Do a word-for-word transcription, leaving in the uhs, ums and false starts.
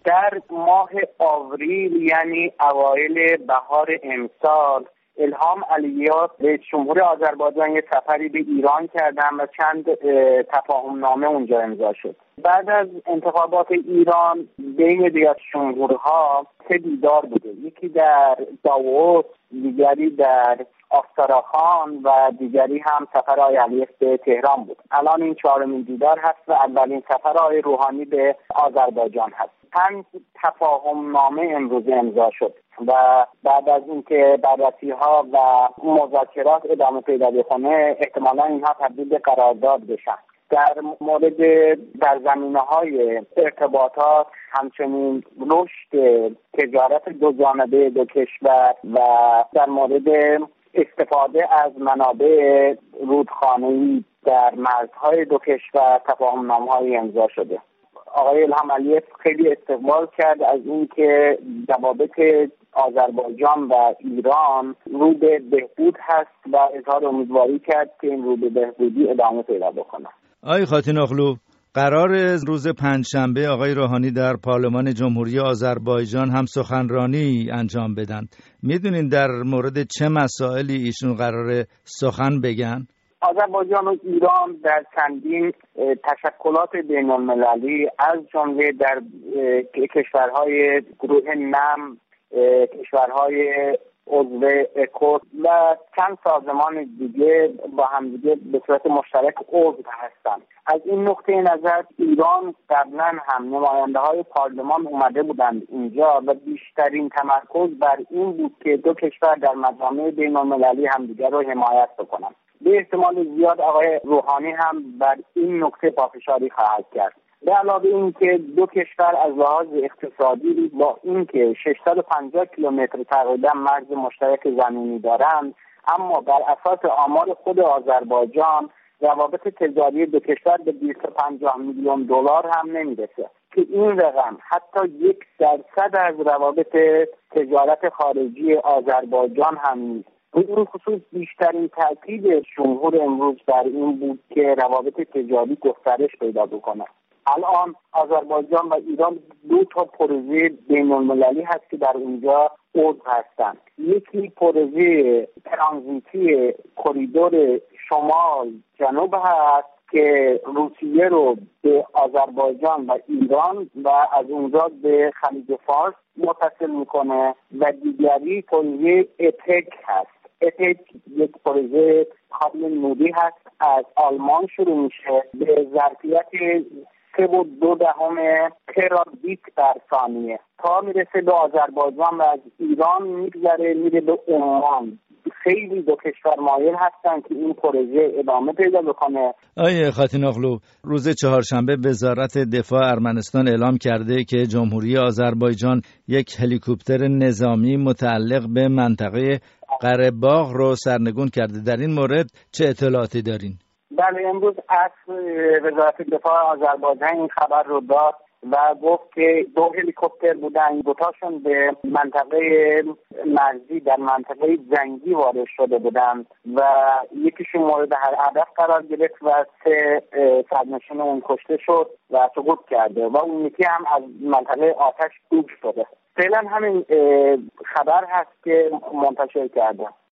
در ماه آوریل یعنی اوایل بهار امسال الهام علییات رئیس جمهور آذربایجان یک سفری به ایران کردن و چند تفاهم نامه اونجا امضا شد. بعد از انتخابات ایران بین ریاست جمهورها سه دیدار بوده، یکی در داوود، دیگری در آستاراخان و دیگری هم سفر آقای علیف به تهران بود. الان این چهارمین دیدار هست و اولین سفر آقای روحانی به آذربایجان هست. پنج تفاهم نامه امروز امضا شد و بعد از اینکه بررسی‌ها و مذاکرات ادامه پیدا بکنه احتمالاً اینها تبدیل به قرارداد بشن. در مورد در زمینه‌های ارتباطات، همچنین رشد تجارت دو جانبه دو کشور و در مورد استفاده از منابع رودخانه‌ای در مرزهای دو کشور تفاهم‌نامه‌های امضا شده. آقای الهام علیف خیلی استقبال کرد از اینکه روابط آذربایجان و ایران رو به بهبود هست و اظهار امیدواری کرد که این رو به بهبودی ادامه پیدا بکنه. آقای خاتیناغلو، قرار روز پنجشنبه آقای روحانی در پارلمان جمهوری آذربایجان هم سخنرانی انجام بدن. میدونین در مورد چه مسائلی ایشون قراره سخن بگن؟ آذربایجان و ایران در چندین تشکلات بین المللی از جمله در کشورهای گروه نم، کشورهای عضو اکو و چند سازمان دیگه با هم دیگه به صورت مشترک عضو هستند. از این نقطه نظر ایران قبلا هم نماینده های پارلمان اومده بودند اینجا و بیشترین تمرکز بر این بود که دو کشور در مجامع بین المللی همدیگر رو حمایت بکنند. به احتمال زیاد آقای روحانی هم بر این نکته پافشاری خواهد کرد. به علاوه این که دو کشور از لحاظ اقتصادی با اینکه ششصد و پنجاه کیلومتر تقریبا مرز مشترک زمینی دارند، اما بر اساس آمار خود آذربایجان روابط تجاری دو کشور به دویست و پنجاه میلیون دلار هم نمیرسه که این رقم حتی یک درصد از روابط تجارت خارجی آذربایجان هم نیست. به این خصوص بیشترین تاکید جمهور امروز بر این بود که روابط تجاری گسترش پیدا بکنه. الان آذربایجان و ایران دو تا پروژه بین المللی هست که در اونجا عضو هستن. یکی پروژه ترانزیتی کریدور شمال جنوب هست که روسیه رو به آذربایجان و ایران و از اونجا به خلیج فارس متصل میکنه و دیگری پروژه اپک هست. اپک یک پروژه قابل نوری هست، از آلمان شروع میشه، به ظرفیت سه و دو دهم ترابیت در ثانیه تا میرسه به آذربایجان و از ایران میگذره میره به عمان. خیلی دو کشور مایل هستن که این پروژه ادامه پیدا بکنه. آقای خاتیناغلو، روز چهارشنبه وزارت دفاع ارمنستان اعلام کرده که جمهوری آذربایجان یک هلیکوپتر نظامی متعلق به منطقه قره باغ رو سرنگون کرده. در این مورد چه اطلاعاتی دارین؟ بله، امروز اصل وزارت دفاع آذربایجان این خبر رو داد و گفت که دو هلیکوپتر بودن، دوتاشون به منطقه مرزی در منطقه جنگی وارد شده بودن و یکیشون مورد هدف قرار گرفت و سه سرنشین اون کشته شد و سقوط کرده و اون یکی هم از منطقه آتش دور شده. فعلا همین خبر هست که منتشر کرده.